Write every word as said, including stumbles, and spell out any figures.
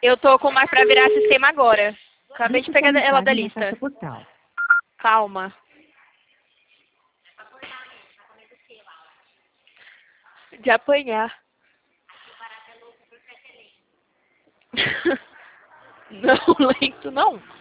Eu tô com uma pra virar sistema agora. Acabei de pegar ela da lista. Calma. De apanhar. Não, lento não.